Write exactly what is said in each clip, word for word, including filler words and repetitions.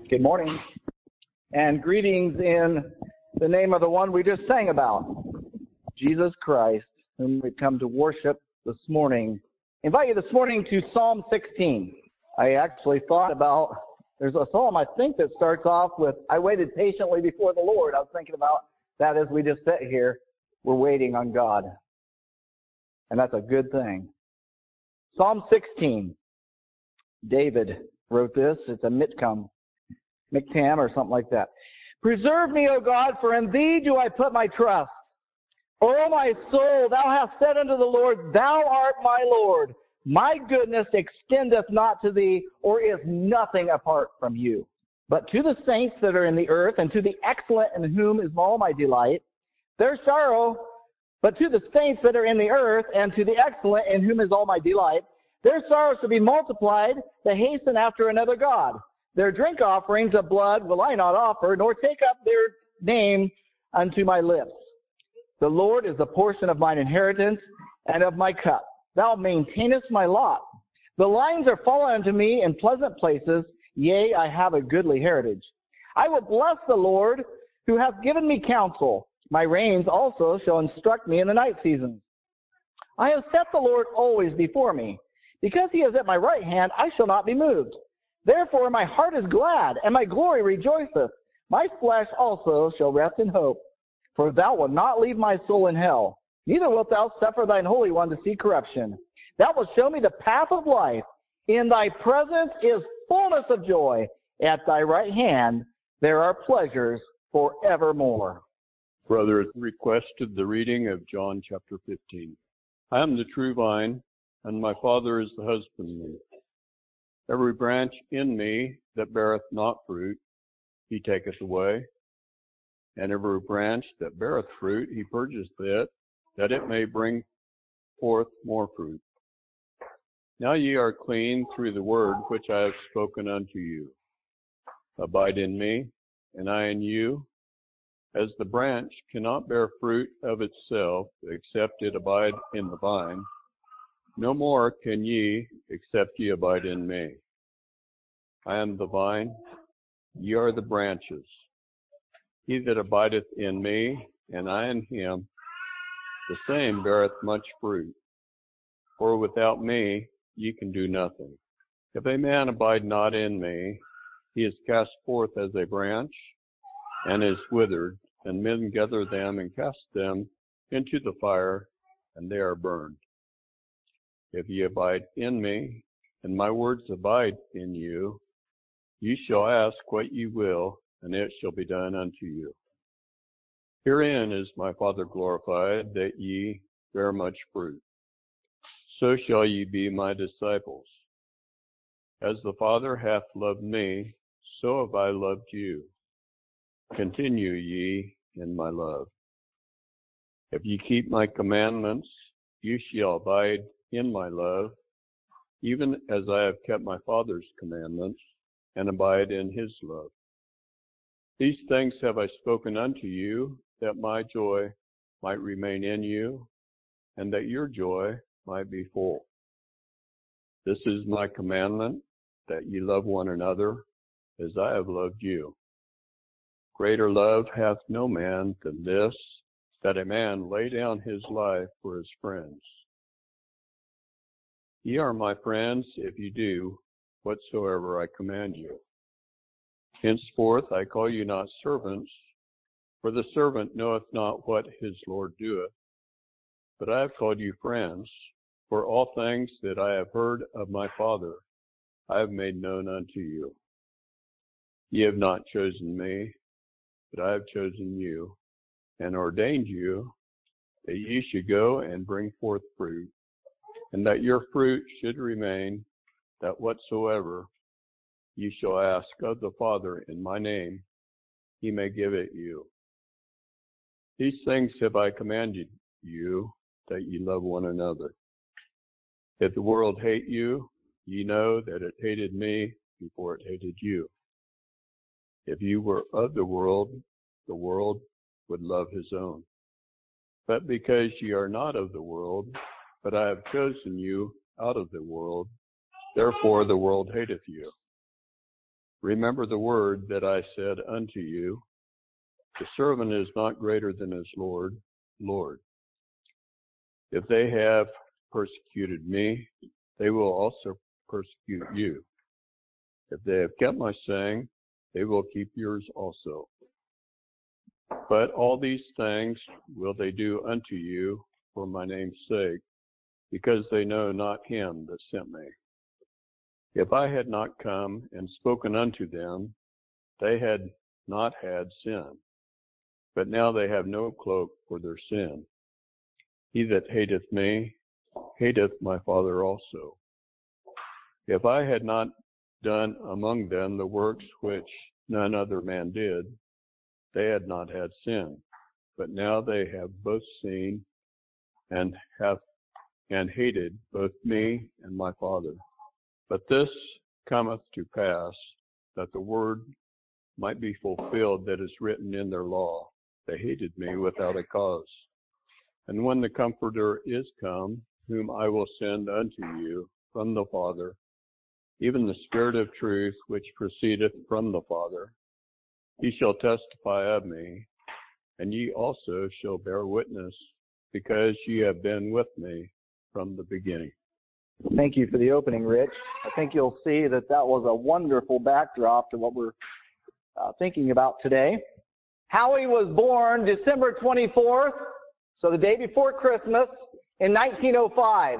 Good morning, and greetings in the name of the one we just sang about, Jesus Christ, whom we come to worship this morning. I invite you this morning to Psalm sixteen. I actually thought about, there's a psalm I think that starts off with, I waited patiently before the Lord. I was thinking about that as we just sit here. We're waiting on God. And that's a good thing. Psalm sixteen. David wrote this. It's a Mitcam. Miktam or something like that. Preserve me, O God, for in thee do I put my trust. O my soul, thou hast said unto the Lord, thou art my Lord. My goodness extendeth not to thee, or is nothing apart from you. But to the saints that are in the earth, and to the excellent in whom is all my delight, their sorrow, but to the saints that are in the earth, and to the excellent in whom is all my delight, their sorrows shall be multiplied, they hasten after another God. Their drink offerings of blood will I not offer, nor take up their name unto my lips. The Lord is the portion of mine inheritance and of my cup. Thou maintainest my lot. The lines are fallen unto me in pleasant places. Yea, I have a goodly heritage. I will bless the Lord, who hath given me counsel. My reins also shall instruct me in the night seasons. I have set the Lord always before me. Because he is at my right hand, I shall not be moved. Therefore my heart is glad, and my glory rejoiceth. My flesh also shall rest in hope. For thou wilt not leave my soul in hell, neither wilt thou suffer thine Holy One to see corruption. Thou wilt show me the path of life. In thy presence is fullness of joy. At thy right hand there are pleasures forevermore. Brother requested the reading of John chapter fifteen. I am the true vine, and my Father is the husbandman. Every branch in me that beareth not fruit, he taketh away. And every branch that beareth fruit, he purgeth it, that it may bring forth more fruit. Now ye are clean through the word which I have spoken unto you. Abide in me, and I in you. As the branch cannot bear fruit of itself, except it abide in the vine, no more can ye, except ye abide in me. I am the vine, ye are the branches. He that abideth in me, and I in him, the same beareth much fruit. For without me ye can do nothing. If a man abide not in me, he is cast forth as a branch, and is withered, and men gather them and cast them into the fire, and they are burned. If ye abide in me, and my words abide in you, ye shall ask what ye will, and it shall be done unto you. Herein is my Father glorified, that ye bear much fruit. So shall ye be my disciples. As the Father hath loved me, so have I loved you. Continue ye in my love. If ye keep my commandments, you shall abide in my love, even as I have kept my Father's commandments, and abide in his love. These things have I spoken unto you, that my joy might remain in you, and that your joy might be full. This is my commandment, that ye love one another, as I have loved you. Greater love hath no man than this, that a man lay down his life for his friends. Ye are my friends, if ye do whatsoever I command you. Henceforth I call you not servants, for the servant knoweth not what his Lord doeth. But I have called you friends, for all things that I have heard of my Father I have made known unto you. Ye have not chosen me, but I have chosen you, and ordained you, that ye should go and bring forth fruit, and that your fruit should remain, that whatsoever ye shall ask of the Father in my name, he may give it you. These things have I commanded you, that ye love one another. If the world hate you, ye know that it hated me before it hated you. If you were of the world, the world would love his own. But because ye are not of the world, but I have chosen you out of the world, therefore the world hateth you. remember the word that I said unto you, the servant is not greater than his Lord, Lord. If they have persecuted me, they will also persecute you. If they have kept my saying, they will keep yours also. But all these things will they do unto you for my name's sake, because they know not him that sent me. If I had not come and spoken unto them, they had not had sin. But now they have no cloak for their sin. He that hateth me, hateth my Father also. If I had not done among them the works which none other man did, they had not had sin. But now they have both seen and have and hated both me and my Father. But this cometh to pass, that the word might be fulfilled that is written in their law. They hated me without a cause. And when the Comforter is come, whom I will send unto you from the Father, even the Spirit of truth which proceedeth from the Father, he shall testify of me, and ye also shall bear witness, because ye have been with me from the beginning. Thank you for the opening, Rich. I think you'll see that that was a wonderful backdrop to what we're uh, thinking about today. Howie was born December twenty-fourth, so the day before Christmas, in nineteen oh five.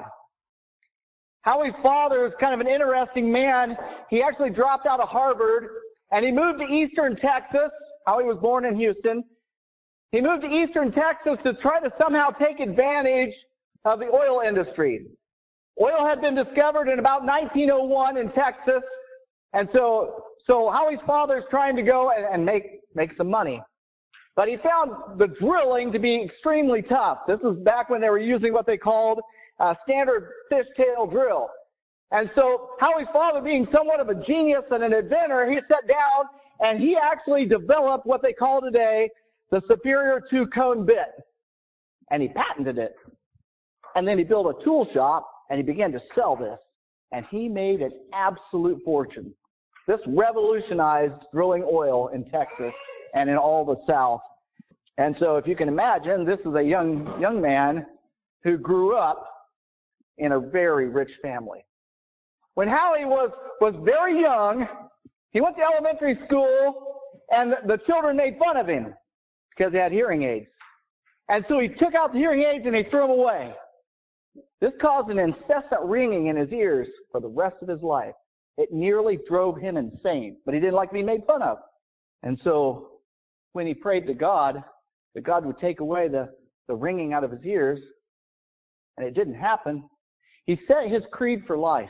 Howie's father is kind of an interesting man. He actually dropped out of Harvard, and he moved to eastern Texas. Howie was born in Houston. He moved to eastern Texas to try to somehow take advantage of the oil industry. Oil had been discovered in about nineteen oh one in Texas, and so so Howie's father is trying to go and, and make make some money. But he found the drilling to be extremely tough. This was back when they were using what they called a standard fishtail drill. And so Howie's father, being somewhat of a genius and an inventor, he sat down and he actually developed what they call today the Superior two-cone bit. And he patented it. And then he built a tool shop and he began to sell this. And he made an absolute fortune. This revolutionized drilling oil in Texas and in all the South. And so if you can imagine, this is a young young man who grew up in a very rich family. When Howie was, was very young, he went to elementary school, and the, the children made fun of him because he had hearing aids. And so he took out the hearing aids and he threw them away. This caused an incessant ringing in his ears for the rest of his life. It nearly drove him insane, but he didn't like to be made fun of. And so when he prayed to God, that God would take away the, the ringing out of his ears, and it didn't happen, he set his creed for life.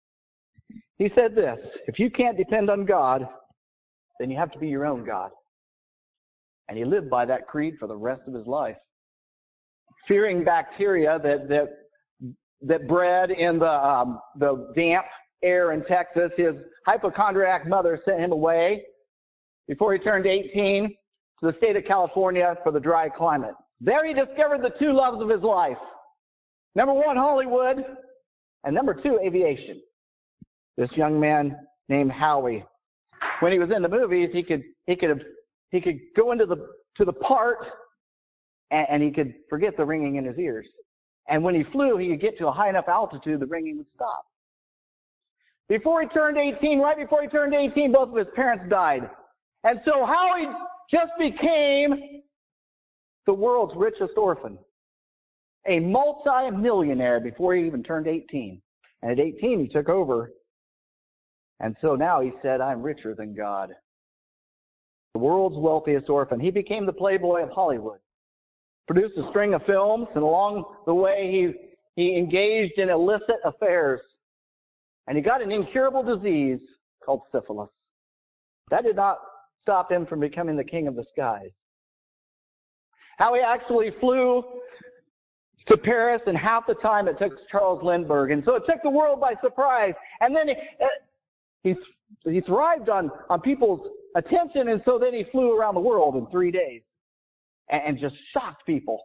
He said this: if you can't depend on God, then you have to be your own God. And he lived by that creed for the rest of his life. Fearing bacteria that that that bred in the um, the damp air in Texas, his hypochondriac mother sent him away before he turned eighteen to the state of California for the dry climate. There he discovered the two loves of his life. Number one, Hollywood, and number two, aviation. This young man named Howie, when he was in the movies, he could he could he could go into the to the part and, and he could forget the ringing in his ears. And when he flew, he could get to a high enough altitude, the ringing would stop. Before he turned eighteen, right before he turned eighteen, both of his parents died. And so Howie just became the world's richest orphan, a multi-millionaire before he even turned eighteen. And at eighteen, he took over. And so now he said, I'm richer than God. The world's wealthiest orphan. He became the playboy of Hollywood. Produced a string of films, and along the way, he, he engaged in illicit affairs. And he got an incurable disease called syphilis. That did not stop him from becoming the king of the skies. How he actually flew to Paris in half the time it took Charles Lindbergh. And so it took the world by surprise. And then he, he, he thrived on, on people's attention, and so then he flew around the world in three days and, and just shocked people.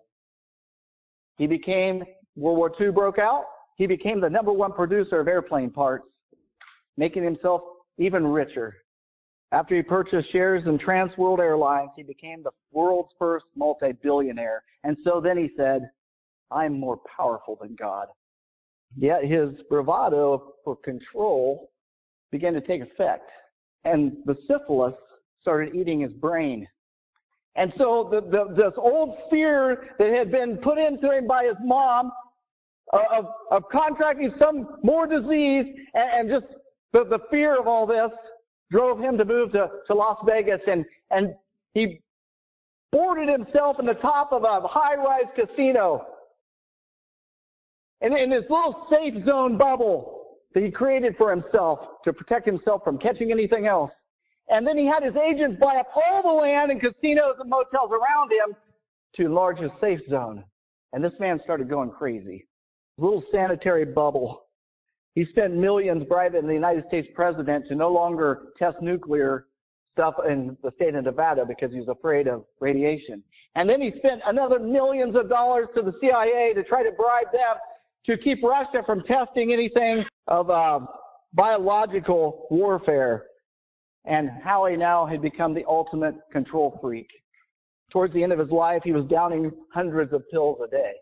He became, World War Two broke out, he became the number one producer of airplane parts, making himself even richer. After he purchased shares in Trans World Airlines, he became the world's first multi-billionaire. And so then he said, I'm more powerful than God. Yet his bravado for control began to take effect. And the syphilis started eating his brain. And so the, the, this old fear that had been put into him by his mom of, of contracting some more disease and, and just the, the fear of all this drove him to move to, to Las Vegas. And, and he boarded himself in the top of a high-rise casino. And in this little safe zone bubble that he created for himself to protect himself from catching anything else. And then he had his agents buy up all the land and casinos and motels around him to enlarge his safe zone. And this man started going crazy. A little sanitary bubble. He spent millions bribing the United States president to no longer test nuclear stuff in the state of Nevada because he was afraid of radiation. And then he spent another millions of dollars to the C I A to try to bribe them to keep Russia from testing anything of uh, biological warfare. And Howie now had become the ultimate control freak. Towards the end of his life, he was downing hundreds of pills a day.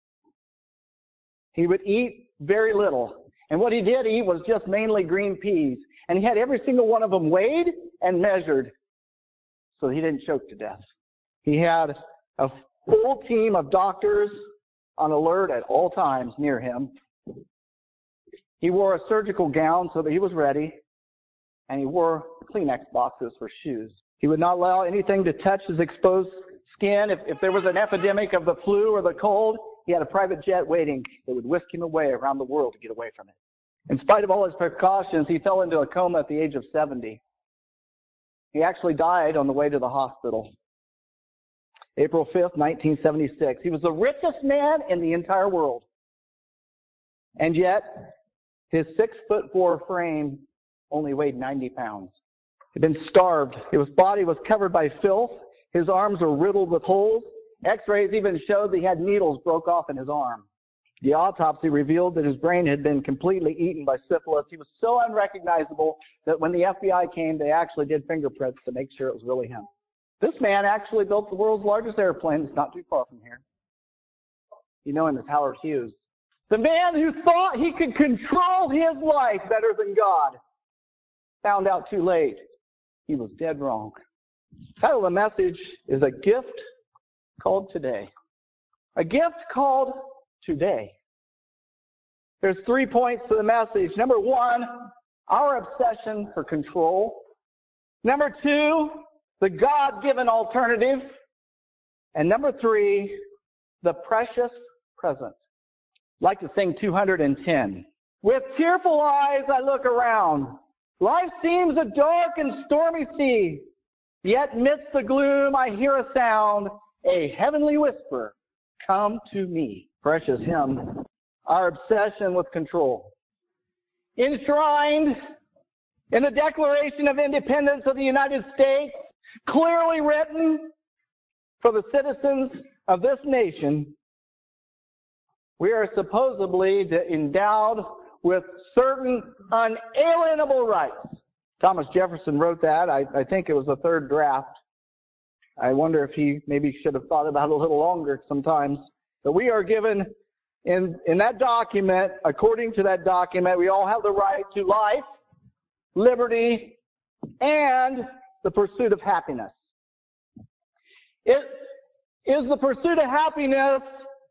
He would eat very little. And what he did eat was just mainly green peas. And he had every single one of them weighed and measured so he didn't choke to death. He had a full team of doctors on alert at all times near him. He wore a surgical gown so that he was ready. And he wore Kleenex boxes for shoes. He would not allow anything to touch his exposed skin. If, if there was an epidemic of the flu or the cold, he had a private jet waiting that would whisk him away around the world to get away from it. In spite of all his precautions, he fell into a coma at the age of seventy. He actually died on the way to the hospital. April fifth, nineteen seventy-six. He was the richest man in the entire world. And yet, his six foot four frame only weighed ninety pounds. He'd been starved. His body was covered by filth. His arms were riddled with holes. X-rays even showed that he had needles broke off in his arm. The autopsy revealed that his brain had been completely eaten by syphilis. He was so unrecognizable that when the F B I came, they actually did fingerprints to make sure it was really him. This man actually built the world's largest airplane. It's not too far from here. You know him as Howard Hughes. The man who thought he could control his life better than God found out too late. He was dead wrong. The title of the message is A Gift Called Today. A gift called today. There's three points to the message. Number one, our obsession for control. Number two, the God-given alternative. And number three, the precious present. I'd like to sing two hundred ten. With tearful eyes I look around. Life seems a dark and stormy sea. Yet midst the gloom I hear a sound, a heavenly whisper, come to me. Precious hymn, our obsession with control. Enshrined in the Declaration of Independence of the United States, clearly written for the citizens of this nation, we are supposedly endowed with certain unalienable rights. Thomas Jefferson wrote that. I, I think it was the third draft. I wonder if he maybe should have thought about it a little longer sometimes. But we are given in, in that document, according to that document, we all have the right to life, liberty, and the pursuit of happiness. It is the pursuit of happiness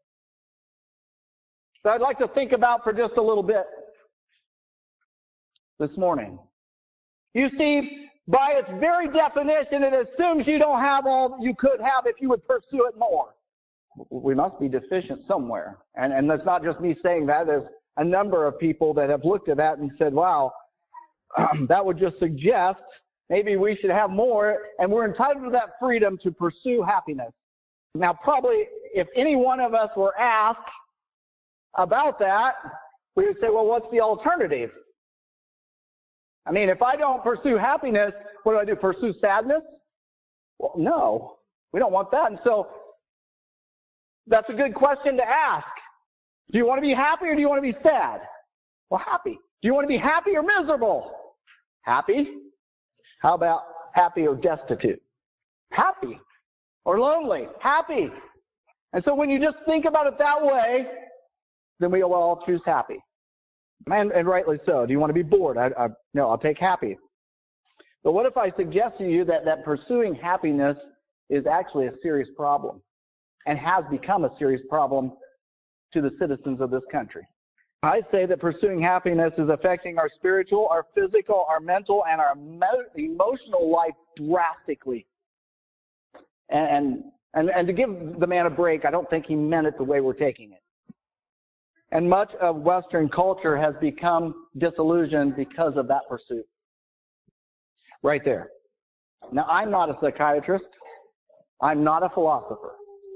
that I'd like to think about for just a little bit this morning. You see, by its very definition, it assumes you don't have all you could have if you would pursue it more. We must be deficient somewhere. And, and that's not just me saying that. There's a number of people that have looked at that and said, wow, that would just suggest maybe we should have more, and we're entitled to that freedom to pursue happiness. Now, probably if any one of us were asked about that, we would say, well, what's the alternative? I mean, if I don't pursue happiness, what do I do? Pursue sadness? Well, no, we don't want that. And so that's a good question to ask. Do you want to be happy or do you want to be sad? Well, happy. Do you want to be happy or miserable? Happy. How about happy or destitute? Happy. Or lonely. Happy. And so when you just think about it that way, then we will all choose happy. And, and rightly so. Do you want to be bored? I, I, no, I'll take happy. But what if I suggest to you that, that pursuing happiness is actually a serious problem and has become a serious problem to the citizens of this country? I say that pursuing happiness is affecting our spiritual, our physical, our mental, and our emotional life drastically. And, and, and to give the man a break, I don't think he meant it the way we're taking it. And much of Western culture has become disillusioned because of that pursuit. Right there. Now, I'm not a psychiatrist. I'm not a philosopher.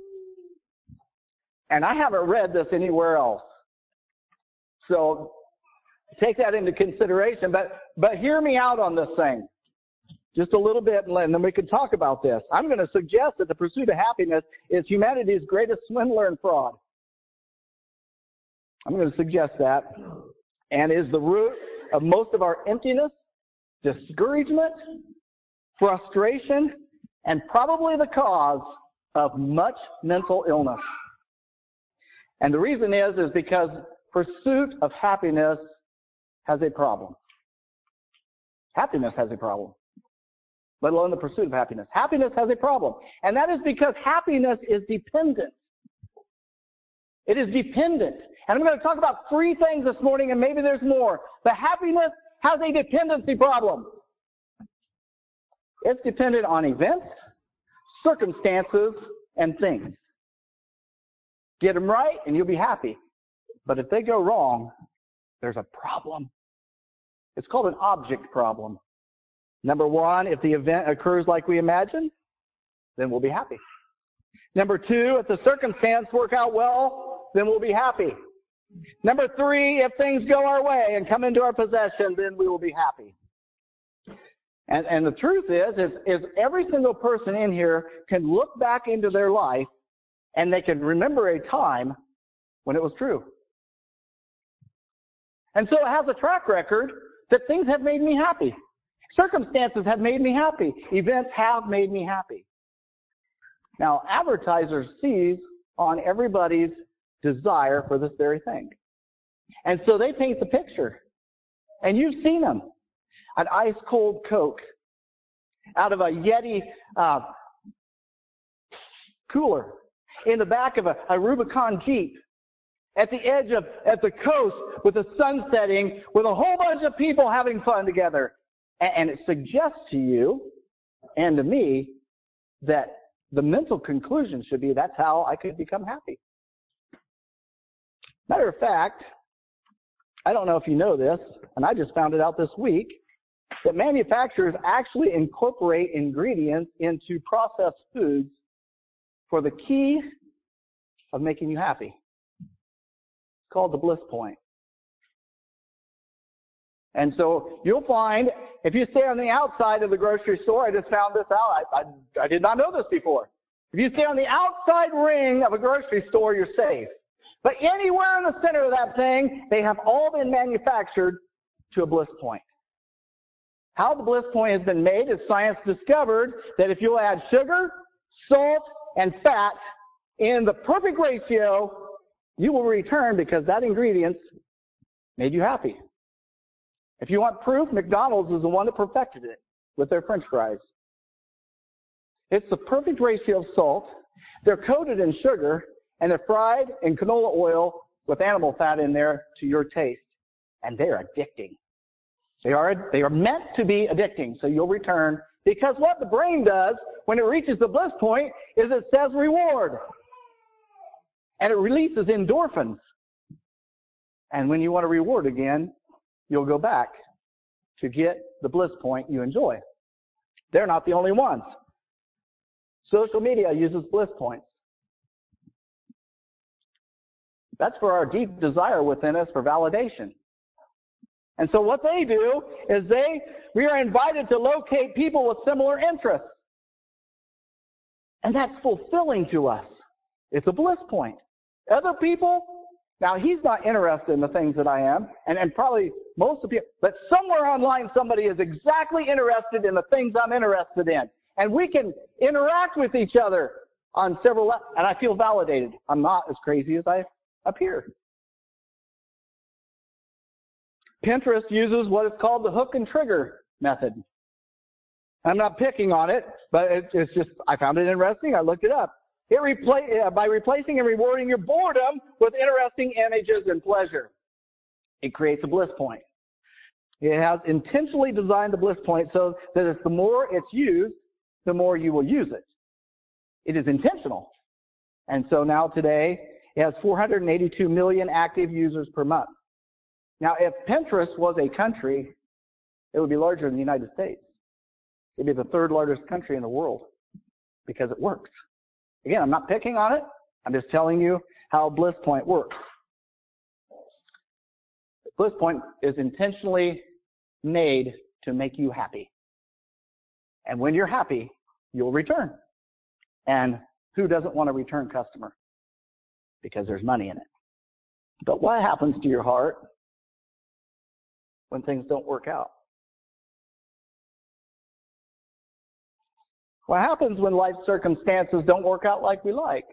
And I haven't read this anywhere else. So take that into consideration. But, but hear me out on this thing. Just a little bit, and then we can talk about this. I'm going to suggest that the pursuit of happiness is humanity's greatest swindler and fraud. I'm going to suggest that, and is the root of most of our emptiness, discouragement, frustration, and probably the cause of much mental illness. And the reason is, is because pursuit of happiness has a problem. Happiness has a problem, let alone the pursuit of happiness. Happiness has a problem, and that is because happiness is dependent. It is dependent. And I'm going to talk about three things this morning, and maybe there's more. But happiness has a dependency problem. It's dependent on events, circumstances, and things. Get them right, and you'll be happy. But if they go wrong, there's a problem. It's called an object problem. Number one, if the event occurs like we imagine, then we'll be happy. Number two, if the circumstance work out well, then we'll be happy. Number three, if things go our way and come into our possession, then we will be happy. And, and the truth is, is, is every single person in here can look back into their life and they can remember a time when it was true. And so it has a track record that things have made me happy. Circumstances have made me happy. Events have made me happy. Now, advertisers seize on everybody's desire for this very thing. And so they paint the picture. And you've seen them. An ice-cold Coke out of a Yeti uh, cooler in the back of a, a Rubicon Jeep at the edge of, at the coast with the sun setting with a whole bunch of people having fun together. And, and it suggests to you and to me that the mental conclusion should be that's how I could become happy. Matter of fact, I don't know if you know this, and I just found it out this week, that manufacturers actually incorporate ingredients into processed foods for the key of making you happy. It's called the bliss point. And so you'll find, if you stay on the outside of the grocery store, I just found this out, I, I, I did not know this before. If you stay on the outside ring of a grocery store, you're safe. But anywhere in the center of that thing, they have all been manufactured to a bliss point. How the bliss point has been made is science discovered that if you add sugar, salt, and fat in the perfect ratio, you will return because that ingredient made you happy. If you want proof, McDonald's is the one that perfected it with their French fries. It's the perfect ratio of salt. They're coated in sugar, and they're fried in canola oil with animal fat in there to your taste. And they're addicting. They are, they are meant to be addicting, so you'll return. Because what the brain does when it reaches the bliss point is it says reward. And it releases endorphins. And when you want a reward again, you'll go back to get the bliss point you enjoy. They're not the only ones. Social media uses bliss points. That's for our deep desire within us for validation. And so what they do is they, we are invited to locate people with similar interests. And that's fulfilling to us. It's a bliss point. Other people, Now, he's not interested in the things that I am, and, and probably most of you, but somewhere online somebody is exactly interested in the things I'm interested in. And we can interact with each other on several levels, and I feel validated. I'm not as crazy as I appear. Pinterest uses what is called the hook and trigger method. I'm not picking on it, but it, it's just, I found it interesting. I looked it up. It repla- uh, by replacing and rewarding your boredom with interesting images and pleasure, it creates a bliss point. It has intentionally designed the bliss point so that if the more it's used, the more you will use it. It is intentional. And so now today, it has four hundred eighty-two million active users per month. Now, if Pinterest was a country, it would be larger than the United States. It'd be the third largest country in the world because it works. Again, I'm not picking on it. I'm just telling you how Bliss Point works. Bliss Point is intentionally made to make you happy. And when you're happy, you'll return. And who doesn't want a return customer? Because there's money in it. But what happens to your heart when things don't work out? What happens when life circumstances don't work out like we like?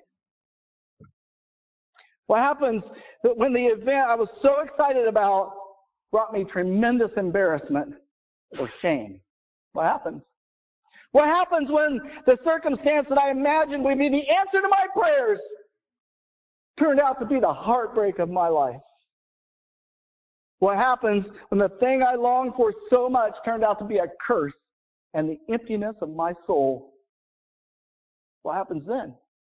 What happens when the event I was so excited about brought me tremendous embarrassment or shame? What happens? What happens when the circumstance that I imagined would be the answer to my prayers turned out to be the heartbreak of my life? What happens when the thing I longed for so much turned out to be a curse and the emptiness of my soul? What happens then?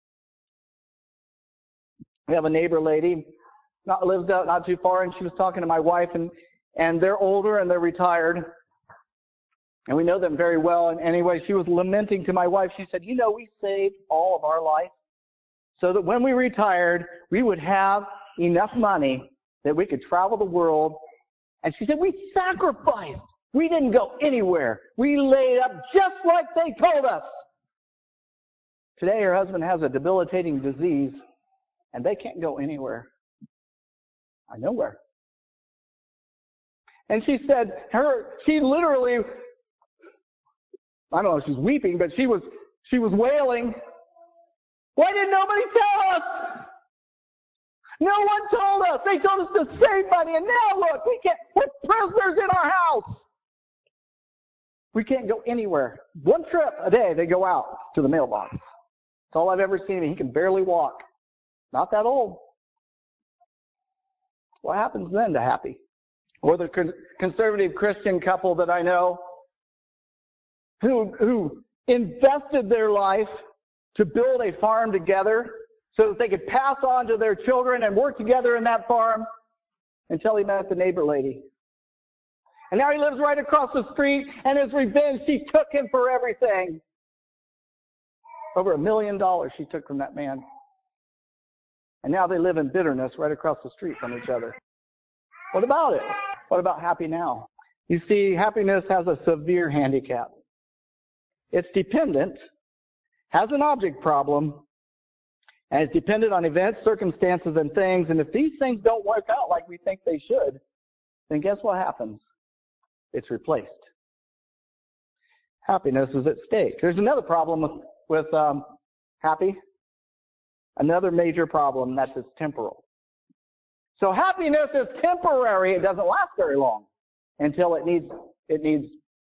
We have a neighbor lady, not lives out not too far, and she was talking to my wife, and, and they're older and they're retired. And we know them very well. And anyway, she was lamenting to my wife. She said, you know, we saved all of our life so that when we retired, we would have enough money that we could travel the world. And she said, we sacrificed. We didn't go anywhere. We laid up just like they told us. Today, her husband has a debilitating disease, and they can't go anywhere. I know where. And she said, her, she literally, I don't know if she's weeping, but she was, she was wailing. Why didn't nobody tell us? No one told us. They told us to save money, and now look, we can't, we're prisoners in our house. We can't go anywhere. One trip a day, they go out to the mailbox. That's all I've ever seen him. He can barely walk. Not that old. What happens then to Happy? Or the conservative Christian couple that I know who, who invested their life to build a farm together so that they could pass on to their children and work together in that farm until he met the neighbor lady. And now he lives right across the street, and his revenge, she took him for everything. Over a million dollars she took from that man. And now they live in bitterness right across the street from each other. What about it? What about Happy now? You see, happiness has a severe handicap. It's dependent, has an object problem, and it's dependent on events, circumstances, and things. And if these things don't work out like we think they should, then guess what happens? It's replaced. Happiness is at stake. There's another problem with, with um, Happy. Another major problem, that's it's temporal. So happiness is temporary. It doesn't last very long until it needs it needs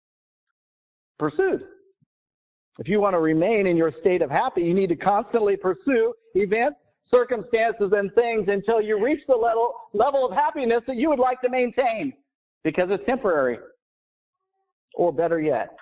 pursued. If you want to remain in your state of happy, you need to constantly pursue events, circumstances, and things until you reach the level, level of happiness that you would like to maintain, because it's temporary. Or better yet,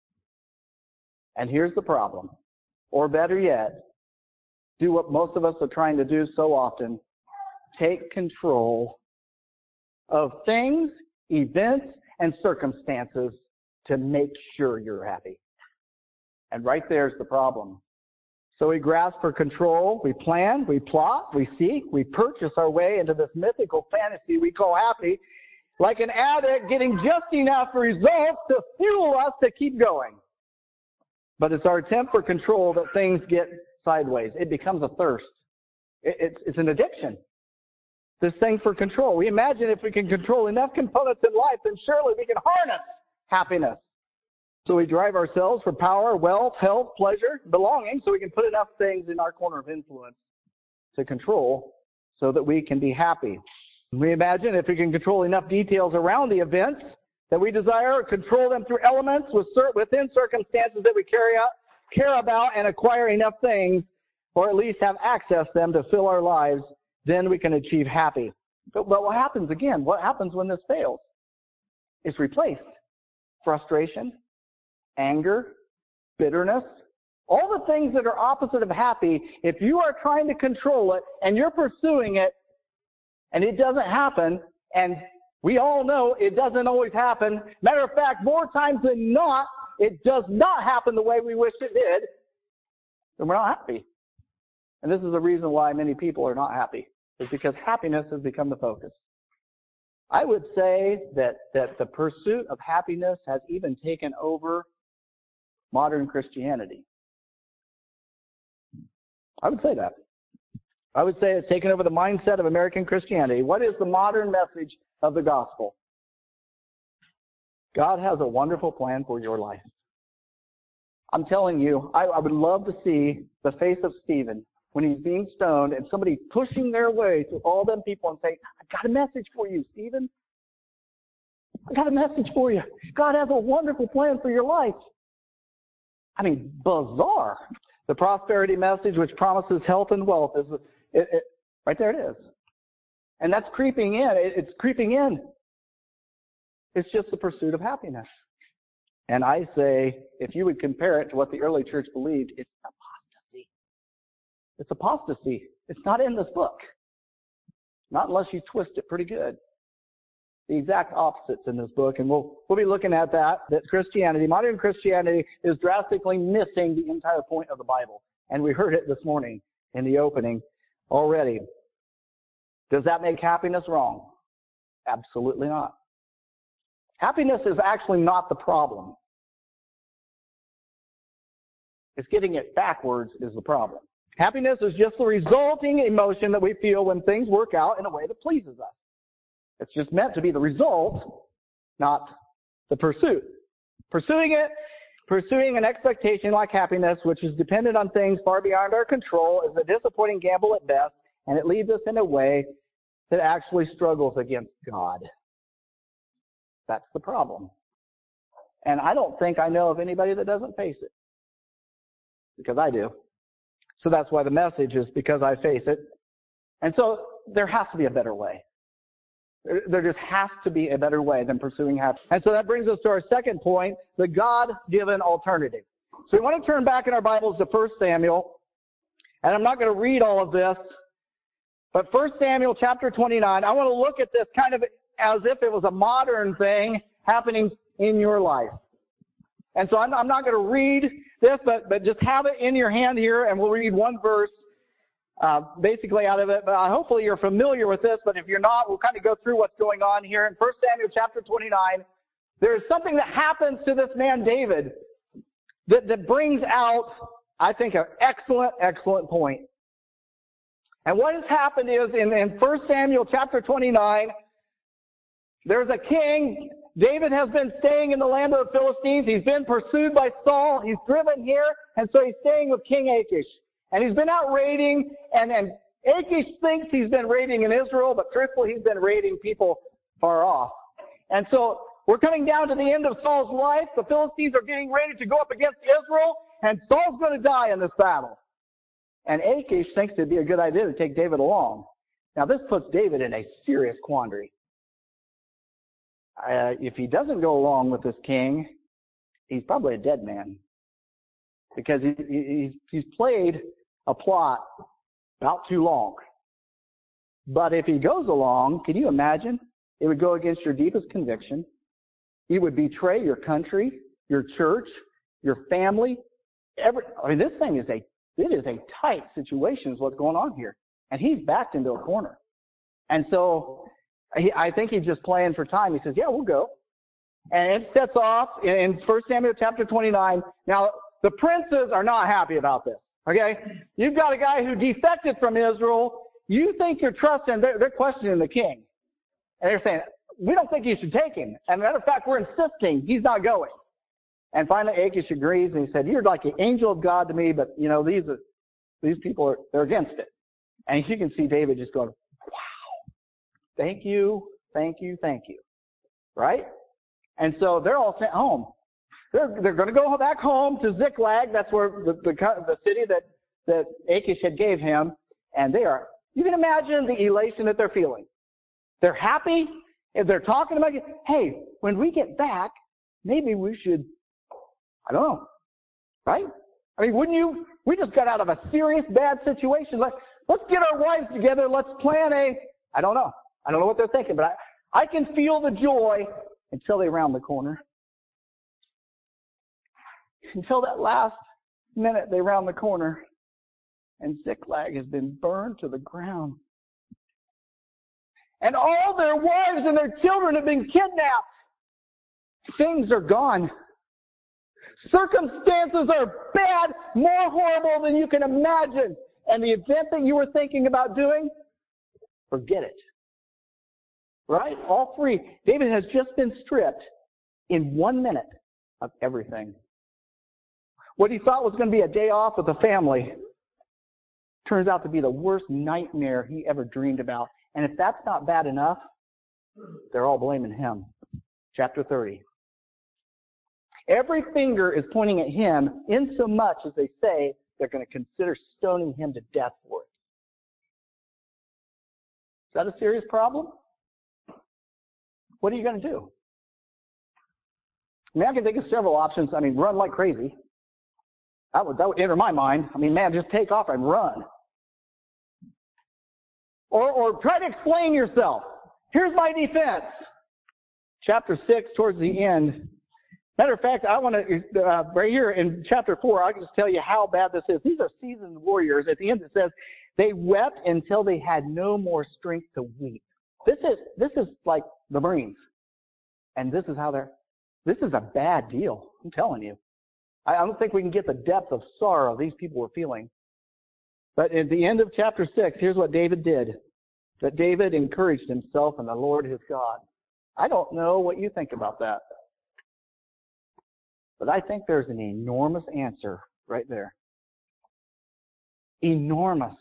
and here's the problem, or better yet, do what most of us are trying to do so often, take control of things, events, and circumstances to make sure you're happy. And right there's the problem. So we grasp for control, we plan, we plot, we seek, we purchase our way into this mythical fantasy we call happy, like an addict getting just enough results to fuel us to keep going. But it's our attempt for control that things get sideways. It becomes a thirst. It, it's, it's an addiction. this thing for control. We imagine if we can control enough components in life, then surely we can harness happiness. So we drive ourselves for power, wealth, health, pleasure, belonging, so we can put enough things in our corner of influence to control so that we can be happy. We imagine if we can control enough details around the events that we desire, or control them through elements within circumstances that we carry out, care about, and acquire enough things, or at least have access to them to fill our lives, then we can achieve happy. But, but what happens again? What happens when this fails? It's replaced. Frustration, anger, bitterness, all the things that are opposite of happy. If you are trying to control it and you're pursuing it and it doesn't happen, and we all know it doesn't always happen. Matter of fact, more times than not, it does not happen the way we wish it did, then we're not happy. And this is the reason why many people are not happy. It's because happiness has become the focus. I would say that, that the pursuit of happiness has even taken over modern Christianity. I would say that. I would say it's taken over the mindset of American Christianity. What is the modern message of the gospel? God has a wonderful plan for your life. I'm telling you, I, I would love to see the face of Stephen when he's being stoned and somebody pushing their way through all them people and saying, I've got a message for you, Stephen. I've got a message for you. God has a wonderful plan for your life. I mean, bizarre. The prosperity message, which promises health and wealth, is it, it, right there it is. And that's creeping in. It, it's creeping in. It's just the pursuit of happiness. And I say, if you would compare it to what the early church believed, it's apostasy. It's apostasy. It's not in this book. Not unless you twist it pretty good. The exact opposites in this book, and we'll we'll be looking at that, that Christianity, modern Christianity, is drastically missing the entire point of the Bible. And we heard it this morning in the opening already. Does that make happiness wrong? Absolutely not. Happiness is actually not the problem. It's getting it backwards is the problem. Happiness is just the resulting emotion that we feel when things work out in a way that pleases us. It's just meant to be the result, not the pursuit. Pursuing it, pursuing an expectation like happiness, which is dependent on things far beyond our control, is a disappointing gamble at best, and it leads us in a way that actually struggles against God. That's the problem. And I don't think I know of anybody that doesn't face it. Because I do. So that's why the message is because I face it. And so there has to be a better way. There just has to be a better way than pursuing happiness. And so that brings us to our second point, the God-given alternative. So we want to turn back in our Bibles to First Samuel. And I'm not going to read all of this. But First Samuel chapter twenty-nine, I want to look at this kind of as if it was a modern thing happening in your life. And so I'm, I'm not going to read this, but, but just have it in your hand here, and we'll read one verse uh, basically out of it. But uh, hopefully you're familiar with this, but if you're not, we'll kind of go through what's going on here. In First Samuel chapter twenty-nine, there's something that happens to this man David that, that brings out, I think, an excellent, excellent point. And what has happened is in, in First Samuel chapter twenty-nine, there's a king. David has been staying in the land of the Philistines. He's been pursued by Saul. He's driven here, and so he's staying with King Achish. And he's been out raiding, and, and Achish thinks he's been raiding in Israel, but truthfully he's been raiding people far off. And so we're coming down to the end of Saul's life. The Philistines are getting ready to go up against Israel, and Saul's going to die in this battle. And Achish thinks it'd be a good idea to take David along. Now this puts David in a serious quandary. Uh, if he doesn't go along with this king, he's probably a dead man. Because he, he, he's played a plot about too long. But if he goes along, can you imagine? It would go against your deepest conviction. He would betray your country, your church, your family. Every, I mean, this thing is a, it is a tight situation is what's going on here. And he's backed into a corner. And so He, I think he's just playing for time. He says, yeah, we'll go. And it sets off in, in First Samuel chapter twenty-nine. Now, the princes are not happy about this, okay? You've got a guy who defected from Israel. You think you're trusting, they're, they're questioning the king. And they're saying, we don't think you should take him. As a matter of fact, we're insisting he's not going. And finally, Achish agrees, and he said, you're like an angel of God to me, but, you know, these are, these people are, they're against it. And you can see David just going, wow, thank you, thank you, thank you. Right? And so they're all sent home. They're, they're going to go back home to Ziklag. That's where the, the, the city that, that Achish had gave him. And they are, you can imagine the elation that they're feeling. They're happy. If they're talking about it, hey, when we get back, maybe we should, I don't know, right? I mean, wouldn't you, we just got out of a serious bad situation. Let's, let's get our wives together. Let's plan a, I don't know. I don't know what they're thinking, but I, I can feel the joy until they round the corner. Until that last minute they round the corner and Ziklag has been burned to the ground. And all their wives and their children have been kidnapped. Things are gone. Circumstances are bad, more horrible than you can imagine. And the event that you were thinking about doing, forget it. Right? All three. David has just been stripped in one minute of everything. What he thought was going to be a day off with the family turns out to be the worst nightmare he ever dreamed about. And if that's not bad enough, they're all blaming him. Chapter thirty. Every finger is pointing at him insomuch as they say they're going to consider stoning him to death for it. Is that a serious problem? What are you going to do? I mean, I can think of several options. I mean, run like crazy. That would, that would enter my mind. I mean, man, just take off and run. Or, or try to explain yourself. Here's my defense. Chapter six, towards the end. Matter of fact, I want to, uh, right here in chapter four, I can just tell you how bad this is. These are seasoned warriors. At the end it says, they wept until they had no more strength to weep. This is, this is like the Marines. And this is how they're, this is a bad deal. I'm telling you. I, I don't think we can get the depth of sorrow these people were feeling. But at the end of chapter six, here's what David did. That David encouraged himself in the Lord his God. I don't know what you think about that. But I think there's an enormous answer right there. Enormous.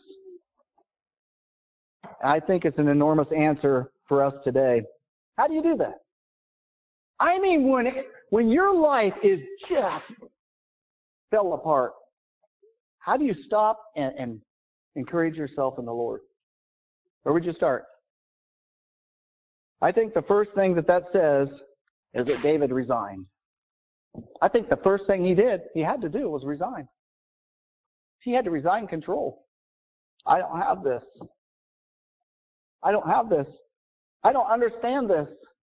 I think it's an enormous answer for us today. How do you do that? I mean, when it, when your life is just fell apart, how do you stop and, and encourage yourself in the Lord? Where would you start? I think the first thing that that says is that David resigned. I think the first thing he did, he had to do was resign. He had to resign control. I don't have this. I don't have this. I don't understand this.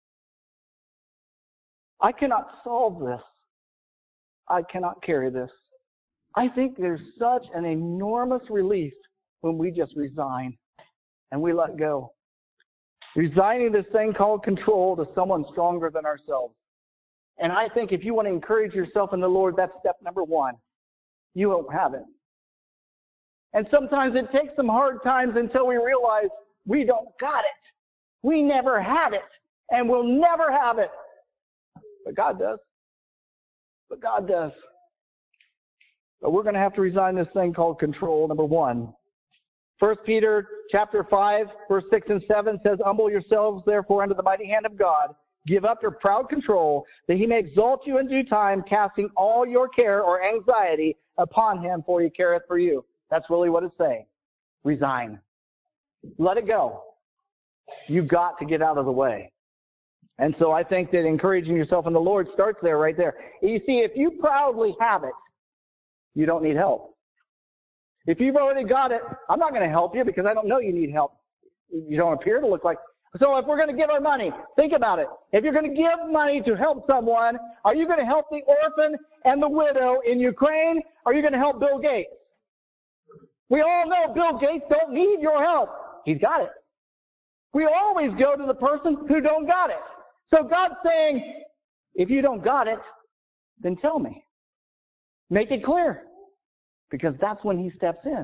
I cannot solve this. I cannot carry this. I think there's such an enormous relief when we just resign and we let go. Resigning this thing called control to someone stronger than ourselves. And I think if you want to encourage yourself in the Lord, that's step number one. You won't have it. And sometimes it takes some hard times until we realize we don't got it. We never had it. And we'll never have it. But God does. But God does. But we're going to have to resign this thing called control, number one. First Peter chapter five, verse six and seven says, humble yourselves, therefore, under the mighty hand of God. Give up your proud control, that he may exalt you in due time, casting all your care or anxiety upon him, for he careth for you. That's really what it's saying. Resign. Let it go. You've got to get out of the way. And so I think that encouraging yourself in the Lord starts there, right there. You see, if you proudly have it, you don't need help. If you've already got it, I'm not going to help you because I don't know you need help. You don't appear to look like. So if we're going to give our money, think about it. If you're going to give money to help someone, are you going to help the orphan and the widow in Ukraine? Or are you going to help Bill Gates? We all know Bill Gates don't need your help. He's got it. We always go to the person who don't got it. So God's saying, if you don't got it, then tell me. Make it clear. Because that's when he steps in.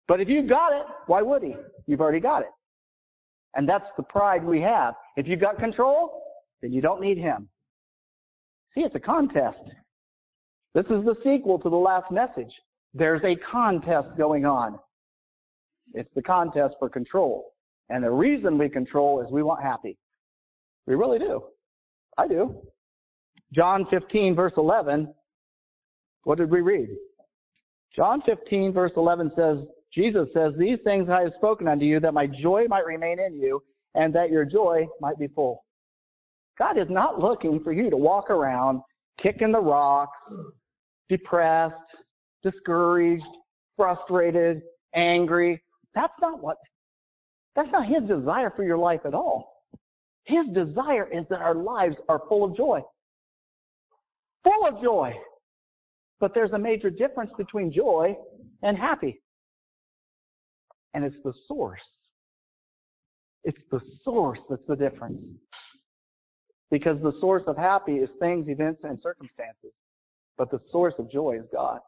But if you've got it, why would he? You've already got it. And that's the pride we have. If you've got control, then you don't need him. See, it's a contest. This is the sequel to the last message. There's a contest going on. It's the contest for control. And the reason we control is we want happy. We really do. I do. John fifteen, verse eleven. What did we read? John fifteen, verse eleven says, Jesus says, these things I have spoken unto you, that my joy might remain in you, and that your joy might be full. God is not looking for you to walk around kicking the rocks, depressed, discouraged, frustrated, angry. That's not what, that's not his desire for your life at all. His desire is that our lives are full of joy. Full of joy. But there's a major difference between joy and happy. And it's the source. It's the source that's the difference. Because the source of happy is things, events, and circumstances. But the source of joy is God.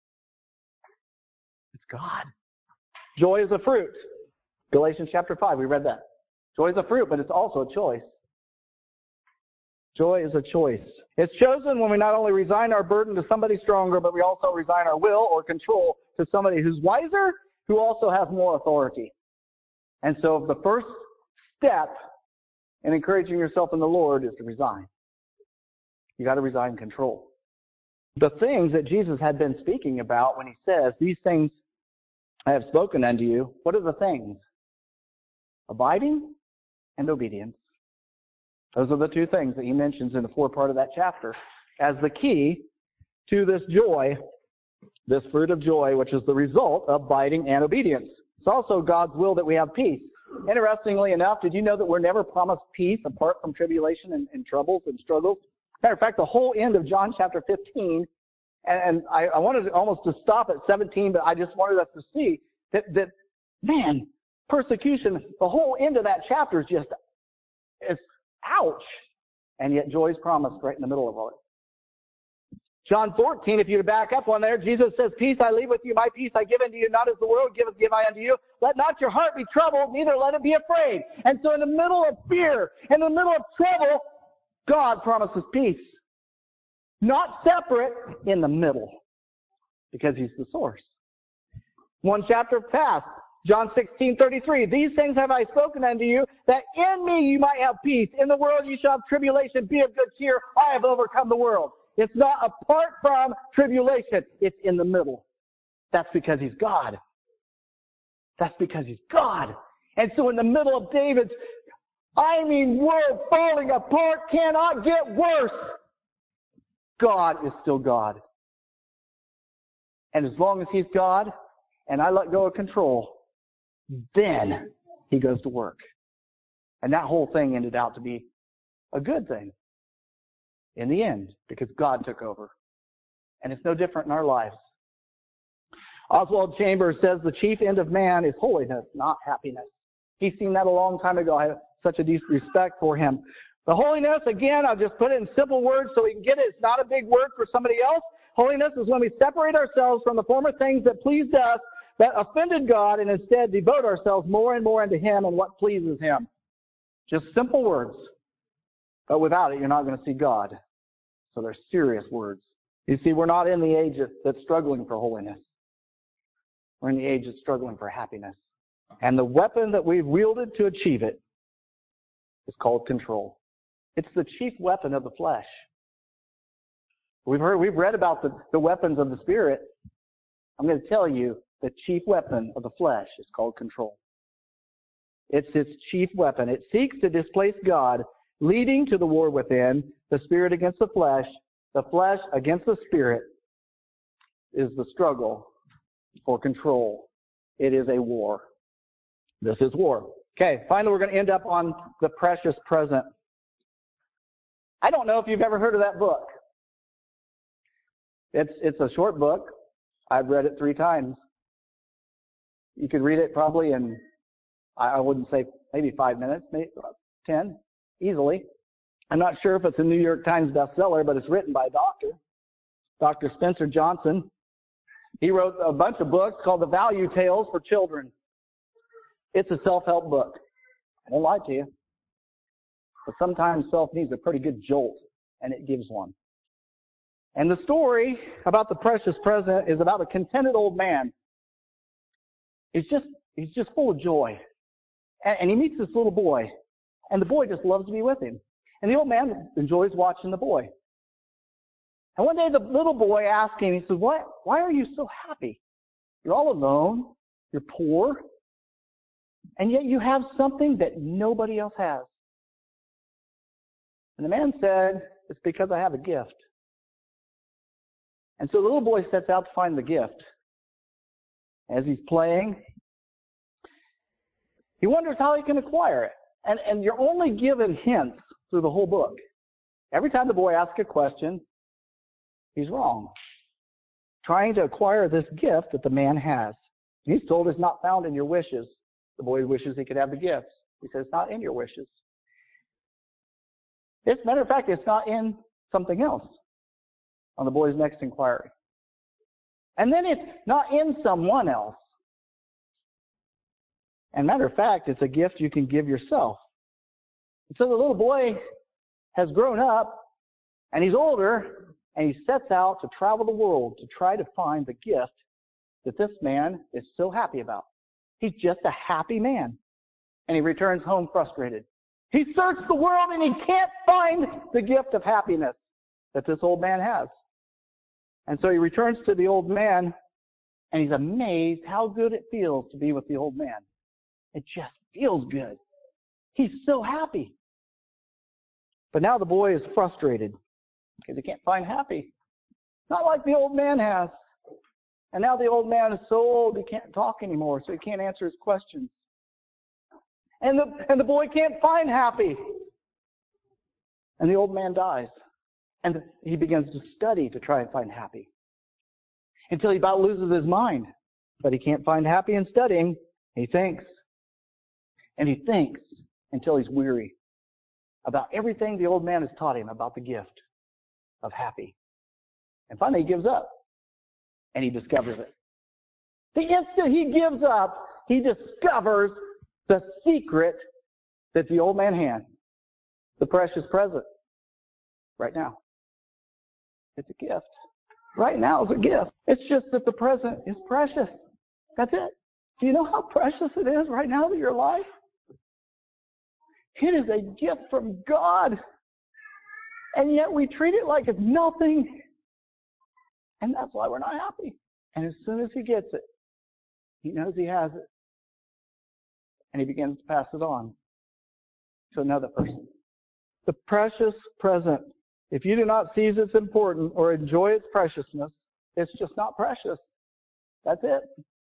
It's God. Joy is a fruit. Galatians chapter five, we read that. Joy is a fruit, but it's also a choice. Joy is a choice. It's chosen when we not only resign our burden to somebody stronger, but we also resign our will or control to somebody who's wiser, who also has more authority. And so the first step in encouraging yourself in the Lord is to resign. You got to resign control. The things that Jesus had been speaking about when he says, these things I have spoken unto you, what are the things? Abiding and obedience. Those are the two things that he mentions in the forepart of that chapter as the key to this joy, this fruit of joy, which is the result of abiding and obedience. It's also God's will that we have peace. Interestingly enough, did you know that we're never promised peace apart from tribulation and, and troubles and struggles? Matter of fact, the whole end of John chapter fifteen, and, and I, I wanted to almost to stop at seventeen, but I just wanted us to see that, that, man, persecution, the whole end of that chapter is just, it's ouch. And yet joy is promised right in the middle of all it. John fourteen, if you back up on there, Jesus says, peace I leave with you, my peace I give unto you, not as the world giveth, give I unto you. Let not your heart be troubled, neither let it be afraid. And so in the middle of fear, in the middle of trouble, God promises peace. Not separate, in the middle. Because he's the source. One chapter past, John sixteen thirty-three, these things have I spoken unto you, that in me you might have peace. In the world you shall have tribulation. Be of good cheer. I have overcome the world. It's not apart from tribulation. It's in the middle. That's because he's God. That's because he's God. And so in the middle of David's, I mean, world falling apart, cannot get worse, God is still God. And as long as he's God, and I let go of control, then he goes to work. And that whole thing ended out to be a good thing in the end, because God took over. And it's no different in our lives. Oswald Chambers says the chief end of man is holiness, not happiness. He's seen that a long time ago. I have such a deep respect for him. The holiness, again, I'll just put it in simple words so we can get it. It's not a big word for somebody else. Holiness is when we separate ourselves from the former things that pleased us, that offended God, and instead devote ourselves more and more into him and what pleases him. Just simple words. But without it, you're not going to see God. So they're serious words. You see, we're not in the age that's struggling for holiness. We're in the age that's struggling for happiness. And the weapon that we've wielded to achieve it is called control. It's the chief weapon of the flesh. We've heard, we've read about the, the weapons of the Spirit. I'm going to tell you, the chief weapon of the flesh is called control. It's its chief weapon. It seeks to displace God, leading to the war within, the spirit against the flesh, the flesh against the spirit, is the struggle for control. It is a war. This is war. Okay, finally we're going to end up on the precious present. I don't know if you've ever heard of that book. It's it's a short book. I've read it three times. You could read it probably in, I wouldn't say maybe five minutes, maybe ten, easily. I'm not sure if it's a New York Times bestseller, but it's written by a doctor, Doctor Spencer Johnson. He wrote a bunch of books called The Value Tales for Children. It's a self-help book. I won't lie to you. But sometimes self needs a pretty good jolt, and it gives one. And the story about the precious present is about a contented old man. He's just, he's just full of joy. And, and he meets this little boy, and the boy just loves to be with him. And the old man enjoys watching the boy. And one day the little boy asked him, he said, "What? Why are you so happy? You're all alone. You're poor. And yet you have something that nobody else has." And the man said, "It's because I have a gift." And so the little boy sets out to find the gift. As he's playing, he wonders how he can acquire it. And, and you're only given hints through the whole book. Every time the boy asks a question, he's wrong. Trying to acquire this gift that the man has. He's told it's not found in your wishes. The boy wishes he could have the gifts. He says it's not in your wishes. As a matter of fact, it's not in something else on the boy's next inquiry. And then it's not in someone else. And matter of fact, it's a gift you can give yourself. And so the little boy has grown up, and he's older, and he sets out to travel the world to try to find the gift that this man is so happy about. He's just a happy man. And he returns home frustrated. He searched the world and he can't find the gift of happiness that this old man has. And so he returns to the old man, and he's amazed how good it feels to be with the old man. It just feels good. He's so happy. But now the boy is frustrated because he can't find happy. Not like the old man has. And now the old man is so old he can't talk anymore, so he can't answer his questions. And the, and the boy can't find happy. And the old man dies. And he begins to study to try and find happy. Until he about loses his mind. But he can't find happy in studying. He thinks. And he thinks until he's weary about everything the old man has taught him about the gift of happy. And finally he gives up. And he discovers it. The instant he gives up, he discovers the secret that the old man had. The precious present. Right now. It's a gift. Right now is a gift. It's just that the present is precious. That's it. Do you know how precious it is right now to your life? It is a gift from God. And yet we treat it like it's nothing. And that's why we're not happy. And as soon as he gets it, he knows he has it. And he begins to pass it on to another person. The precious present. If you do not seize its importance or enjoy its preciousness, it's just not precious. That's it.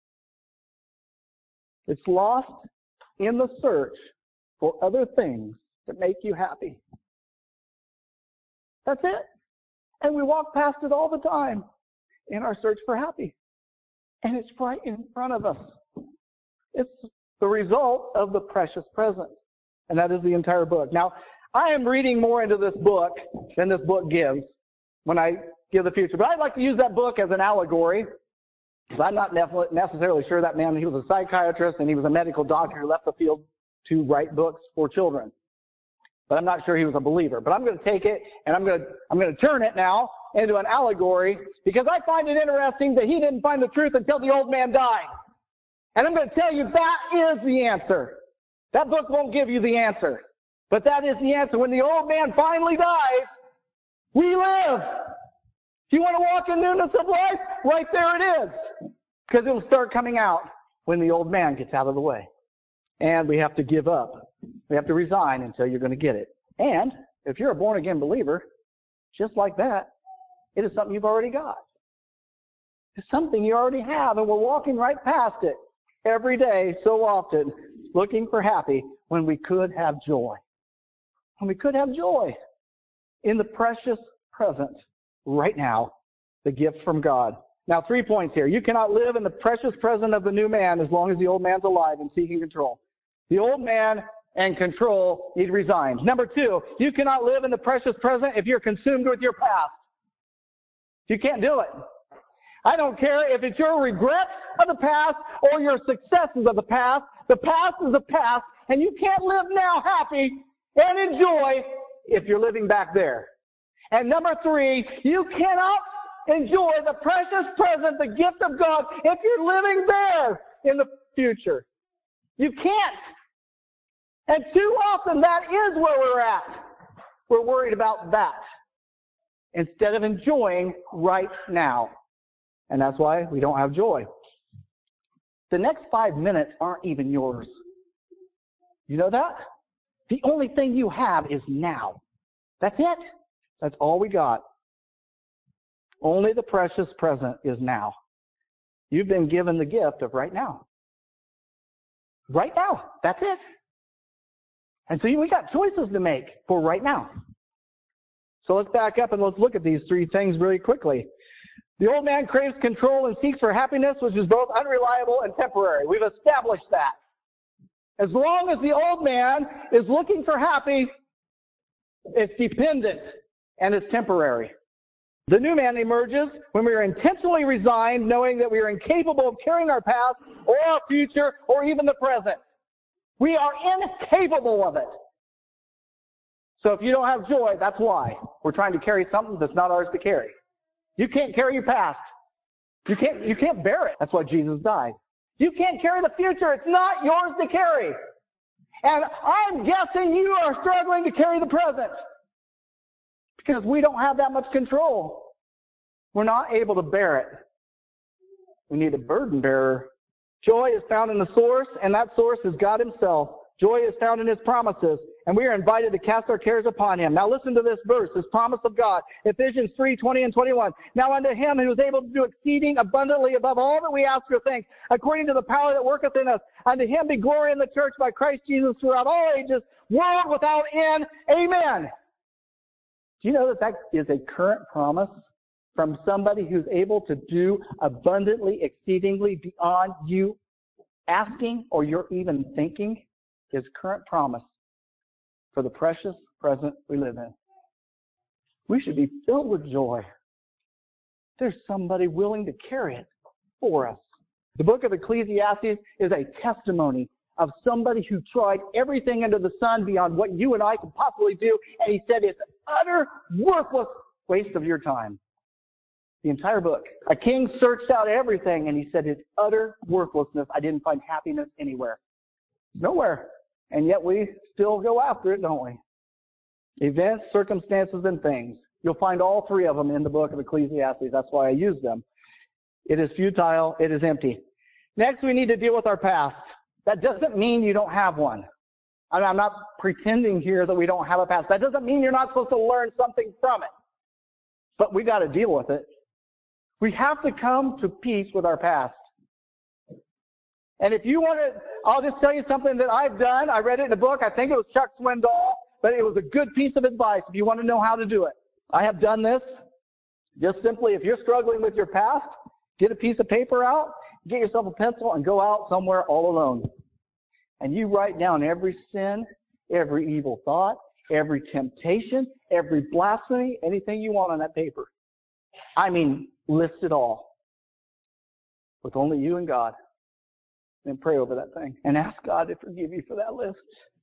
It's lost in the search for other things that make you happy. That's it. And we walk past it all the time in our search for happy. And it's right in front of us. It's the result of the precious present. And that is the entire book. Now, I am reading more into this book than this book gives when I give the future. But I'd like to use that book as an allegory. Because I'm not necessarily sure that man, he was a psychiatrist and he was a medical doctor who left the field to write books for children. But I'm not sure he was a believer. But I'm going to take it and I'm going to, I'm going to turn it now into an allegory because I find it interesting that he didn't find the truth until the old man died. And I'm going to tell you that is the answer. That book won't give you the answer. But that is the answer. When the old man finally dies, we live. If you want to walk in newness of life, right there it is. Because it will start coming out when the old man gets out of the way. And we have to give up. We have to resign until you're going to get it. And if you're a born-again believer, just like that, it is something you've already got. It's something you already have, and we're walking right past it every day so often, looking for happy when we could have joy. When we could have joy in the precious present right now, the gift from God. Now, three points here. You cannot live in the precious present of the new man as long as the old man's alive and seeking control. The old man and control need resigned. Number two, you cannot live in the precious present if you're consumed with your past. You can't do it. I don't care if it's your regrets of the past or your successes of the past. The past is the past, and you can't live now happy and enjoy if you're living back there. And number three, you cannot enjoy the precious present, the gift of God, if you're living there in the future. You can't. And too often that is where we're at. We're worried about that instead of enjoying right now. And that's why we don't have joy. The next five minutes aren't even yours. You know that? The only thing you have is now. That's it. That's all we got. Only the precious present is now. You've been given the gift of right now. Right now. That's it. And so we got choices to make for right now. So let's back up and let's look at these three things really quickly. The old man craves control and seeks for happiness, which is both unreliable and temporary. We've established that. As long as the old man is looking for happy, it's dependent and it's temporary. The new man emerges when we are intentionally resigned, knowing that we are incapable of carrying our past or our future or even the present. We are incapable of it. So if you don't have joy, that's why. We're trying to carry something that's not ours to carry. You can't carry your past. You can't, you can't bear it. That's why Jesus died. You can't carry the future. It's not yours to carry. And I'm guessing you are struggling to carry the present because we don't have that much control. We're not able to bear it. We need a burden bearer. Joy is found in the source, and that source is God Himself. Joy is found in His promises, and we are invited to cast our cares upon Him. Now listen to this verse, this promise of God. Ephesians three, twenty and twenty-one. Now unto Him who is able to do exceeding abundantly above all that we ask or think, according to the power that worketh in us, unto Him be glory in the church by Christ Jesus throughout all ages, world without end. Amen. Do you know that that is a current promise from somebody who's able to do abundantly, exceedingly beyond you asking or you're even thinking? His current promise for the precious present we live in. We should be filled with joy. There's somebody willing to carry it for us. The book of Ecclesiastes is a testimony of somebody who tried everything under the sun beyond what you and I could possibly do, and he said it's utter worthless waste of your time. The entire book. A king searched out everything, and he said it's utter worthlessness. I didn't find happiness anywhere. Nowhere. And yet we still go after it, don't we? Events, circumstances, and things. You'll find all three of them in the book of Ecclesiastes. That's why I use them. It is futile. It is empty. Next, we need to deal with our past. That doesn't mean you don't have one. I'm not pretending here that we don't have a past. That doesn't mean you're not supposed to learn something from it. But we got to deal with it. We have to come to peace with our past. And if you want to, I'll just tell you something that I've done. I read it in a book. I think it was Chuck Swindoll, but it was a good piece of advice if you want to know how to do it. I have done this. Just simply, if you're struggling with your past, get a piece of paper out, get yourself a pencil, and go out somewhere all alone. And you write down every sin, every evil thought, every temptation, every blasphemy, anything you want on that paper. I mean, list it all. With only you and God. And pray over that thing. And ask God to forgive you for that list.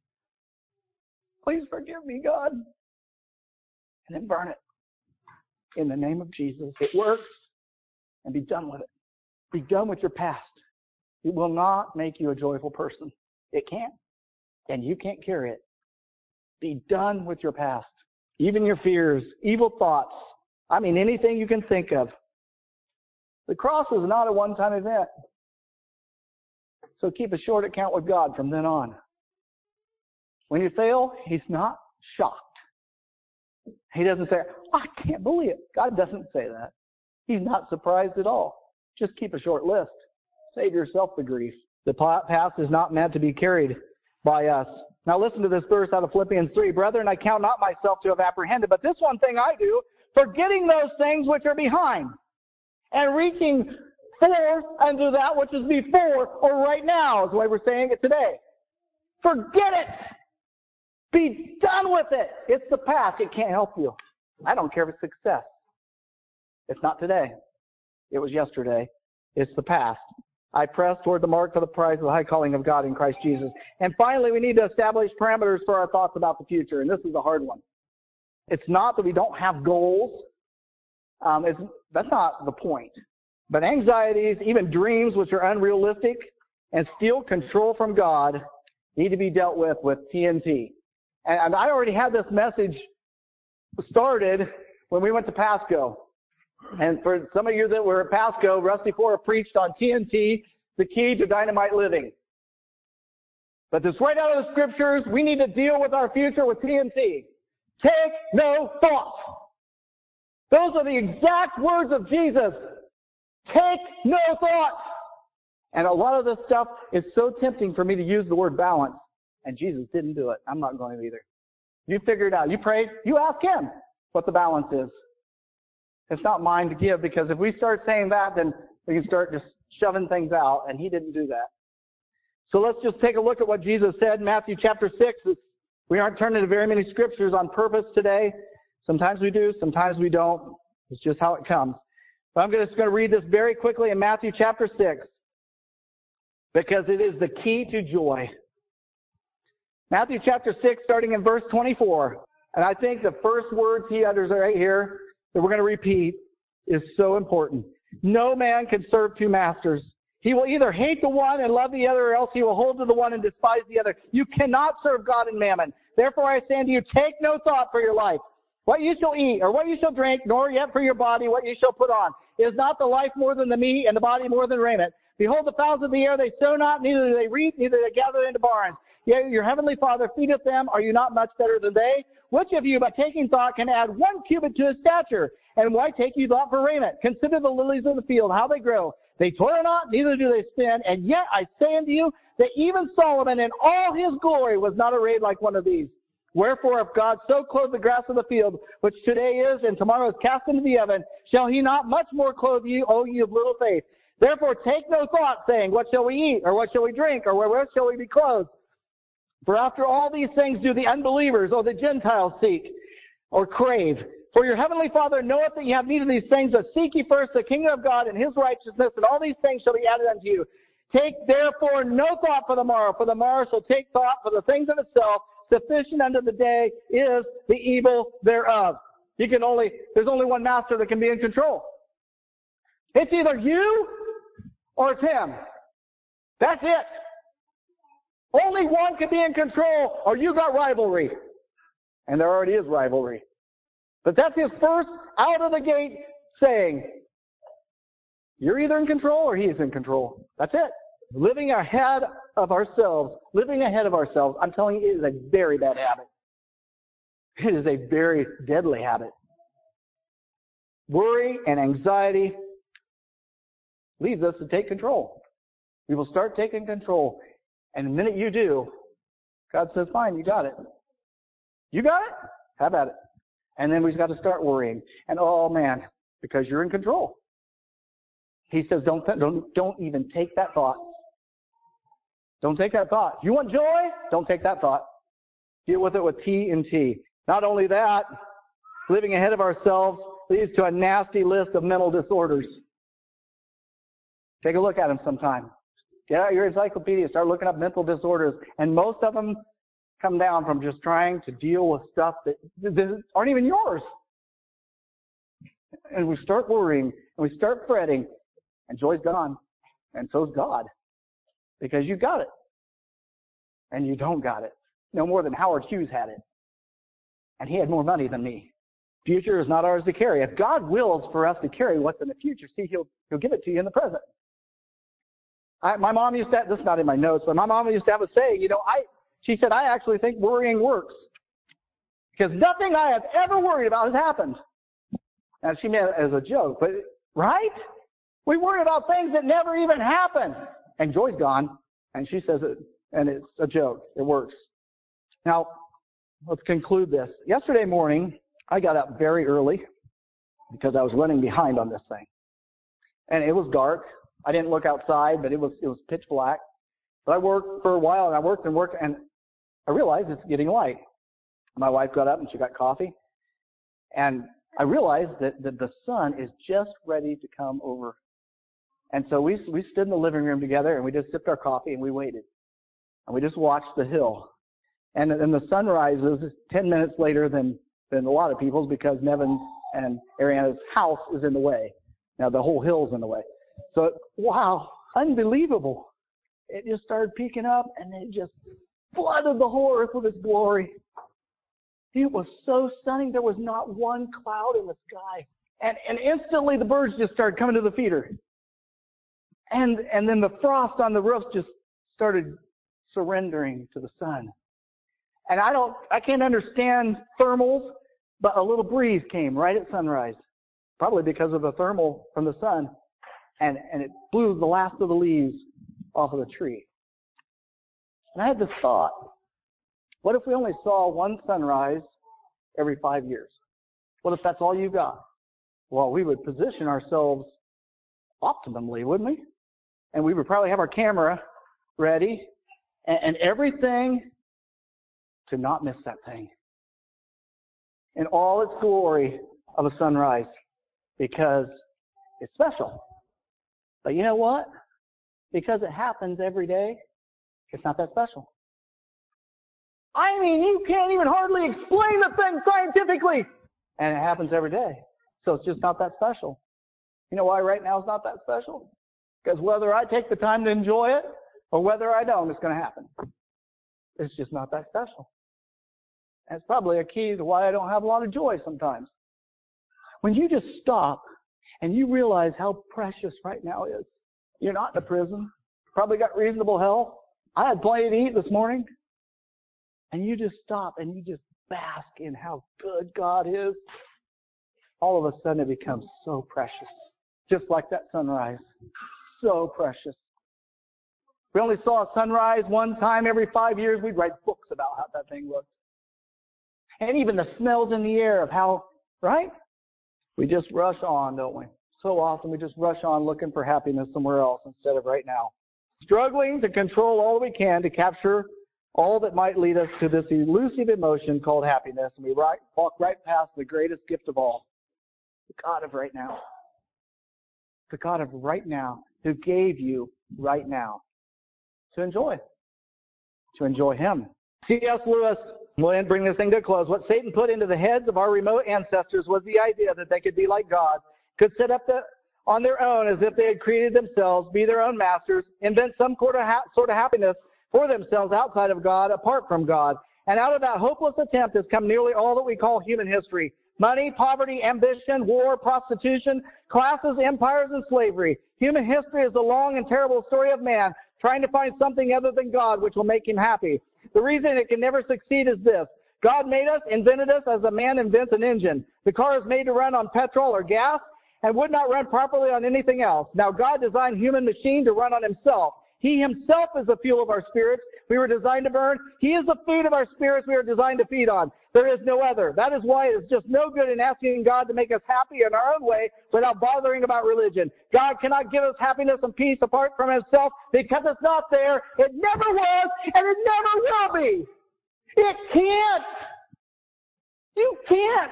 Please forgive me, God. And then burn it. In the name of Jesus. It works. And be done with it. Be done with your past. It will not make you a joyful person. It can't. And you can't carry it. Be done with your past. Even your fears, evil thoughts. I mean, anything you can think of. The cross is not a one-time event. So keep a short account with God from then on. When you fail, He's not shocked. He doesn't say, oh, I can't believe it. God doesn't say that. He's not surprised at all. Just keep a short list. Save yourself the grief. The past is not meant to be carried by us. Now listen to this verse out of Philippians three. Brethren, I count not myself to have apprehended, but this one thing I do, forgetting those things which are behind, and reaching forth unto that which is before, or right now, is the way we're saying it today. Forget it. Be done with it. It's the past. It can't help you. I don't care if it's success. It's not today. It was yesterday. It's the past. I press toward the mark for the prize of the high calling of God in Christ Jesus. And finally, we need to establish parameters for our thoughts about the future. And this is a hard one. It's not that we don't have goals. Um, it's, that's not the point. But anxieties, even dreams which are unrealistic and steal control from God, need to be dealt with with T N T. And, and I already had this message started when we went to Pasco. And for some of you that were at Pasco, Rusty Fora preached on T N T, the key to dynamite living. But this right out of the scriptures, we need to deal with our future with T N T. Take no thought. Those are the exact words of Jesus. Take no thought. And a lot of this stuff is so tempting for me to use the word balance. And Jesus didn't do it. I'm not going to either. You figure it out. You pray. You ask Him what the balance is. It's not mine to give, because if we start saying that, then we can start just shoving things out, and He didn't do that. So let's just take a look at what Jesus said in Matthew chapter six. We aren't turning to very many scriptures on purpose today. Sometimes we do, sometimes we don't. It's just how it comes. But I'm just going to read this very quickly in Matthew chapter six, because it is the key to joy. Matthew chapter six, starting in verse twenty-four. And I think the first words He utters right here that we're going to repeat is so important. No man can serve two masters. He will either hate the one and love the other, or else he will hold to the one and despise the other. You cannot serve God and mammon. Therefore I say unto you, take no thought for your life, what you shall eat, or what you shall drink, nor yet for your body what you shall put on. Is not the life more than the meat, and the body more than raiment? Behold, the fowls of the air, they sow not, neither do they reap, neither do they gather into barns. Yet your heavenly Father feedeth them. Are you not much better than they? Which of you, by taking thought, can add one cubit to his stature? And why take you thought for raiment? Consider the lilies of the field, how they grow. They toil not, neither do they spin. And yet I say unto you that even Solomon in all his glory was not arrayed like one of these. Wherefore, if God so clothe the grass of the field, which today is and tomorrow is cast into the oven, shall He not much more clothe you, O ye of little faith? Therefore take no thought, saying, what shall we eat, or what shall we drink, or wherewith shall we be clothed? For after all these things do the unbelievers or the Gentiles seek or crave. For your heavenly Father knoweth that ye have need of these things, but seek ye first the kingdom of God and His righteousness, and all these things shall be added unto you. Take therefore no thought for the morrow, for the morrow shall take thought for the things of itself. Sufficient unto the day is the evil thereof. You can only, there's only one master that can be in control. It's either you or it's Him. That's it. Only one can be in control, or you got rivalry. And there already is rivalry. But that's His first out of the gate saying, you're either in control or He is in control. That's it. Living ahead of ourselves, living ahead of ourselves, I'm telling you, it is a very bad habit. It is a very deadly habit. Worry and anxiety leads us to take control. We will start taking control. And the minute you do, God says, fine, you got it. You got it? Have at it. And then we've got to start worrying. And oh man, because you're in control. He says, don't, don't, don't even take that thought. Don't take that thought. You want joy? Don't take that thought. Deal with it with T and T. Not only that, living ahead of ourselves leads to a nasty list of mental disorders. Take a look at them sometime. Get out your encyclopedia, start looking up mental disorders, and most of them come down from just trying to deal with stuff that, that aren't even yours. And we start worrying, and we start fretting, and joy's gone, and so's God. Because you got it, and you don't got it. No more than Howard Hughes had it. And he had more money than me. Future is not ours to carry. If God wills for us to carry what's in the future, see, He'll, he'll give it to you in the present. I, my mom used to have, this is not in my notes, but my mom used to have a saying, you know, I, she said, I actually think worrying works. Because nothing I have ever worried about has happened. And she meant it as a joke, but, right? We worry about things that never even happen. And joy's gone. And she says it, and it's a joke. It works. Now, let's conclude this. Yesterday morning, I got up very early because I was running behind on this thing. And it was dark. I didn't look outside, but it was it was pitch black. But I worked for a while, and I worked and worked, and I realized it's getting light. My wife got up, and she got coffee. And I realized that, that the sun is just ready to come over And so we we stood in the living room together, and we just sipped our coffee, and we waited. And we just watched the hill. And then the sun rises ten minutes later than, than a lot of people's, because Nevin and Ariana's house is in the way. Now, the whole hill's in the way. So, wow, unbelievable. It just started peeking up, and it just flooded the whole earth with its glory. It was so stunning. There was not one cloud in the sky. And, and instantly the birds just started coming to the feeder. And, and then the frost on the roofs just started surrendering to the sun. And I don't, I can't understand thermals, but a little breeze came right at sunrise, probably because of the thermal from the sun, and, and it blew the last of the leaves off of the tree. And I had this thought, what if we only saw one sunrise every five years? What if that's all you got? Well, we would position ourselves optimally, wouldn't we? And we would probably have our camera ready and, and everything to not miss that thing in all its glory of a sunrise, because it's special. But you know what? Because it happens every day, it's not that special. I mean, you can't even hardly explain the thing scientifically. And it happens every day. So it's just not that special. You know why right now it's not that special? Because whether I take the time to enjoy it or whether I don't, it's going to happen. It's just not that special. That's probably a key to why I don't have a lot of joy sometimes. When you just stop and you realize how precious right now is. You're not in a prison. Probably got reasonable health. I had plenty to eat this morning. And you just stop and you just bask in how good God is. All of a sudden it becomes so precious. Just like that sunrise. So precious. We only saw a sunrise one time every five years. We'd write books about how that thing looked. And even the smells in the air of how, right? We just rush on, don't we? So often we just rush on looking for happiness somewhere else instead of right now. Struggling to control all we can to capture all that might lead us to this elusive emotion called happiness. And we right, walk right past the greatest gift of all, the God of right now. The God of right now, who gave you right now to enjoy. To enjoy Him. C S Lewis, we'll bring this thing to a close. What Satan put into the heads of our remote ancestors was the idea that they could be like God, could sit up the, on their own as if they had created themselves, be their own masters, invent some sort of, ha- sort of happiness for themselves outside of God, apart from God. And out of that hopeless attempt has come nearly all that we call human history. Money, poverty, ambition, war, prostitution, classes, empires, and slavery. Human history is the long and terrible story of man trying to find something other than God which will make him happy. The reason it can never succeed is this. God made us, invented us as a man invents an engine. The car is made to run on petrol or gas and would not run properly on anything else. Now, God designed human machine to run on Himself. He Himself is the fuel of our spirits we were designed to burn. He is the food of our spirits we are designed to feed on. There is no other. That is why it is just no good in asking God to make us happy in our own way without bothering about religion. God cannot give us happiness and peace apart from Himself because it's not there. It never was, and it never will be. It can't. You can't.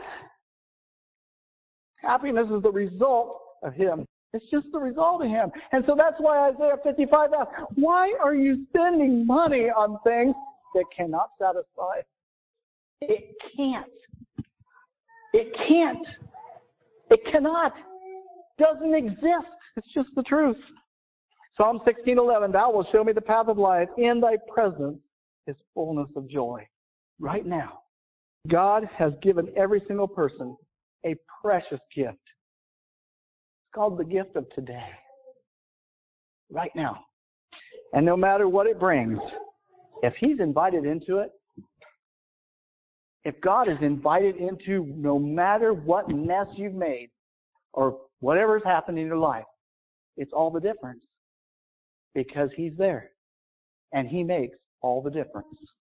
Happiness is the result of Him. It's just the result of Him. And so that's why Isaiah fifty-five asks, why are you spending money on things that cannot satisfy? It can't. It can't. It cannot. Doesn't exist. It's just the truth. Psalm sixteen eleven, Thou wilt show me the path of life. In Thy presence is fullness of joy. Right now, God has given every single person a precious gift. It's called the gift of today. Right now. And no matter what it brings, if He's invited into it, if God is invited into no matter what mess you've made or whatever's happened in your life, it's all the difference. Because He's there. And He makes all the difference.